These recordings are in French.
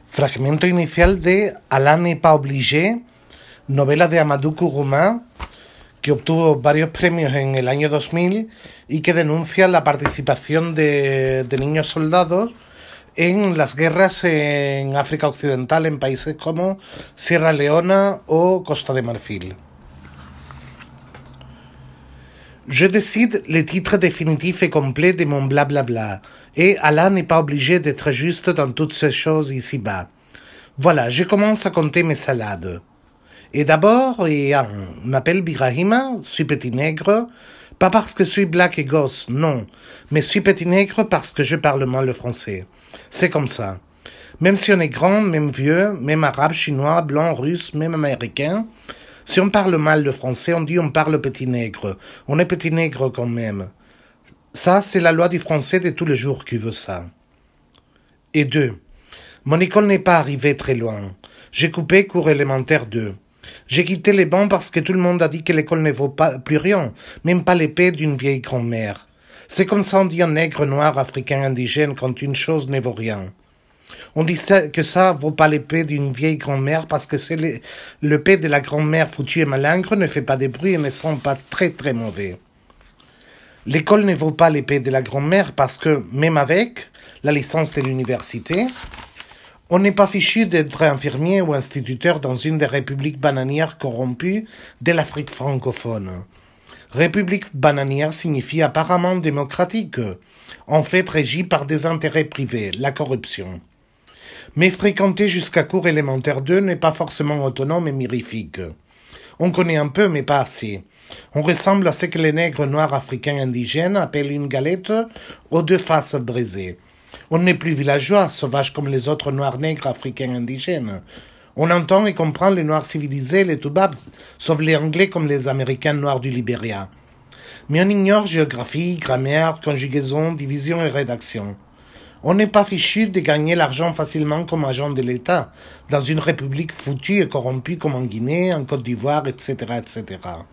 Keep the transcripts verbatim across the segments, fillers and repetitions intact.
Fragmento inicial de Alá n'est pas obligé, novela de Amadou Kourouma, que obtuvo varios premios en el año dos mil y que denuncia la participación de, de niños soldados en las guerras en África Occidental, en países como Sierra Leona o Costa de Marfil. Je décide le titre définitif et complet de mon blablabla, et Allah n'est pas obligé d'être juste dans toutes ces choses ici-bas. Voilà, je commence à compter mes salades. Et d'abord, et un, m'appelle Birahima, suis petit nègre, pas parce que je suis black et gosse, non, mais suis petit nègre parce que je parle mal le français. C'est comme ça. Même si on est grand, même vieux, même arabe, chinois, blanc, russe, même américain, si on parle mal le français, on dit on parle petit nègre. On est petit nègre quand même. Ça, c'est la loi du français de tous les jours qui veut ça. Et deux, mon école n'est pas arrivée très loin. J'ai coupé cours élémentaire deux. J'ai quitté les bancs parce que tout le monde a dit que l'école ne vaut pas, plus rien, même pas l'épée d'une vieille grand-mère. C'est comme ça on dit un nègre noir africain indigène quand une chose ne vaut rien. On dit ça, que ça vaut pas l'épée d'une vieille grand-mère parce que c'est le, l'épée de la grand-mère foutue et malingre ne fait pas de bruit et ne sent pas très très mauvais. L'école ne vaut pas l'épée de la grand-mère parce que, même avec la licence de l'université, on n'est pas fichu d'être infirmier ou instituteur dans une des républiques bananières corrompues de l'Afrique francophone. République bananière signifie apparemment démocratique, en fait régie par des intérêts privés, la corruption. Mais fréquenter jusqu'à cours élémentaire deux n'est pas forcément autonome et mirifique. On connaît un peu, mais pas assez. On ressemble à ce que les nègres noirs africains indigènes appellent une galette aux deux faces brisées. On n'est plus villageois, sauvage comme les autres noirs nègres africains indigènes. On entend et comprend les noirs civilisés, les toubabs, sauf les anglais comme les américains noirs du Libéria. Mais on ignore géographie, grammaire, conjugaison, division et rédaction. On n'est pas fichu de gagner l'argent facilement comme agent de l'État, dans une république foutue et corrompue comme en Guinée, en Côte d'Ivoire, et cetera, et cetera.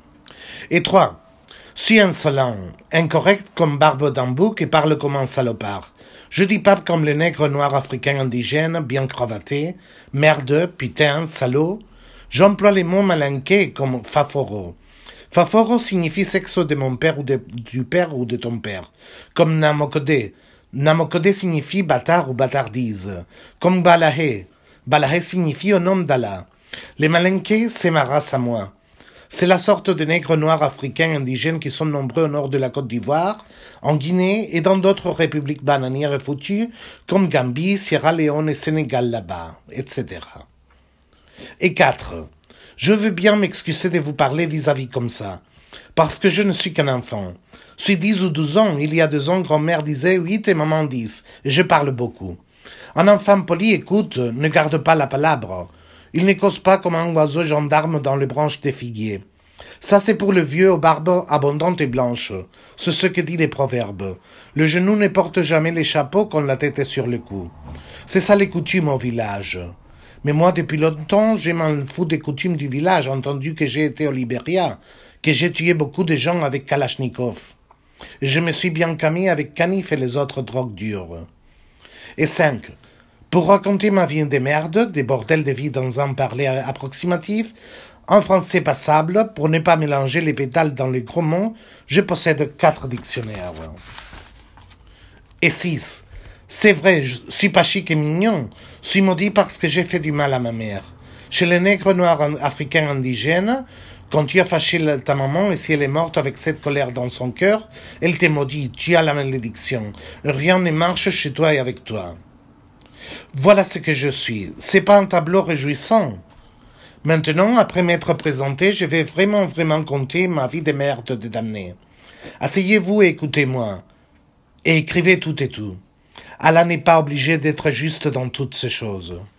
Et trois, suis insolent, incorrect comme Barbe d'Ambouc et parle comme un salopard. Je dis pas comme les nègres noirs africains indigènes, bien cravatés, merde, putain, salaud. J'emploie les mots malinqués comme faforo. Faforo signifie sexe de mon père ou de, du père ou de ton père, comme Namokode. Namokode signifie bâtard ou bâtardise, comme Balahé. Balahé signifie au nom d'Allah. Les malinqués, c'est ma race à moi. C'est la sorte de nègres noirs africains indigènes qui sont nombreux au nord de la Côte d'Ivoire, en Guinée et dans d'autres républiques bananières et foutues, comme Gambie, Sierra Leone et Sénégal là-bas, et cetera. Et quatre. Je veux bien m'excuser de vous parler vis-à-vis comme ça, parce que je ne suis qu'un enfant. Je suis dix ou douze ans, il y a deux ans, grand-mère disait huit et maman dix, et je parle beaucoup. Un enfant poli écoute, ne garde pas la palabre. Il ne cause pas comme un oiseau gendarme dans les branches des figuiers. Ça, c'est pour le vieux aux barbes abondantes et blanches. C'est ce que dit les proverbes. Le genou ne porte jamais les chapeaux quand la tête est sur le cou. C'est ça les coutumes au village. Mais moi, depuis longtemps, je m'en fous des coutumes du village, entendu que j'ai été au Libéria, que j'ai tué beaucoup de gens avec Kalachnikov. Et je me suis bien camé avec Canif et les autres drogues dures. Et cinq. Pour raconter ma vie de merde, des bordels de vie dans un parler approximatif, en français passable, pour ne pas mélanger les pétales dans les gros mots, je possède quatre dictionnaires. Et six. C'est vrai, je suis pas chic et mignon, je suis maudit parce que j'ai fait du mal à ma mère. Chez les nègres noirs africains indigènes, quand tu as fâché ta maman et si elle est morte avec cette colère dans son cœur, elle te maudit, tu as la malédiction. Rien ne marche chez toi et avec toi. Voilà ce que je suis. C'est pas un tableau réjouissant. Maintenant, après m'être présenté, je vais vraiment, vraiment compter ma vie de merde de damné. Asseyez-vous et écoutez-moi. Et écrivez tout et tout. Allah n'est pas obligé d'être juste dans toutes ces choses.